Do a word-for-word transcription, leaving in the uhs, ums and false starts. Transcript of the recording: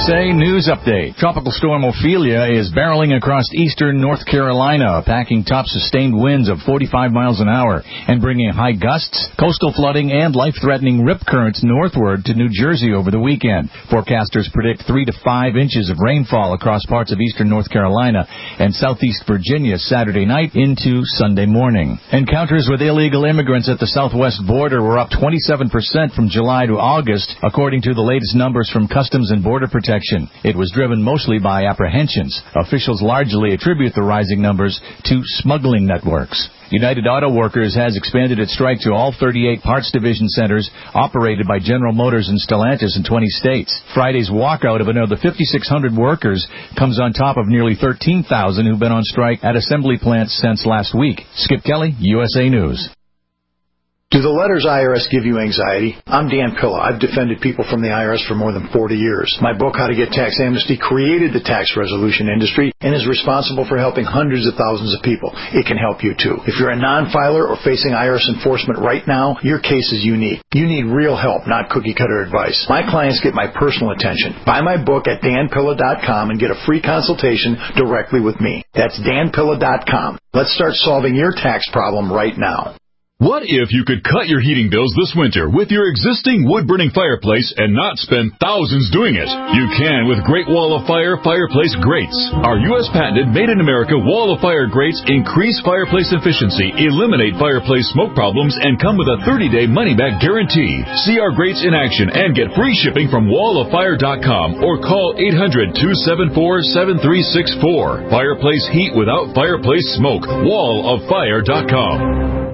S A News Update. Tropical storm Ophelia is barreling across eastern North Carolina, packing top sustained winds of forty-five miles an hour and bringing high gusts, coastal flooding, and life-threatening rip currents northward to New Jersey over the weekend. Forecasters predict three to five inches of rainfall across parts of eastern North Carolina and southeast Virginia Saturday night into Sunday morning. Encounters with illegal immigrants at the southwest border were up twenty-seven percent from July to August, according to the latest numbers from Customs and Border Protection. It was driven mostly by apprehensions. Officials largely attribute the rising numbers to smuggling networks. United Auto Workers has expanded its strike to all thirty-eight parts division centers operated by General Motors and Stellantis in twenty states. Friday's walkout of another fifty-six hundred workers comes on top of nearly thirteen thousand who've been on strike at assembly plants since last week. Skip Kelly, U S A News. Do the letters I R S give you anxiety? I'm Dan Pilla. I've defended people from the I R S for more than forty years. My book, How to Get Tax Amnesty, created the tax resolution industry and is responsible for helping hundreds of thousands of people. It can help you, too. If you're a non-filer or facing I R S enforcement right now, your case is unique. You need real help, not cookie-cutter advice. My clients get my personal attention. Buy my book at dan pilla dot com and get a free consultation directly with me. That's dan pilla dot com. Let's start solving your tax problem right now. What if you could cut your heating bills this winter with your existing wood-burning fireplace and not spend thousands doing it? You can with Great Wall of Fire fireplace grates. Our U S patented made-in-America Wall of Fire grates increase fireplace efficiency, eliminate fireplace smoke problems, and come with a thirty-day money-back guarantee. See our grates in action and get free shipping from wall of fire dot com or call eight hundred, two seven four, seven three six four. Fireplace heat without fireplace smoke. wall of fire dot com.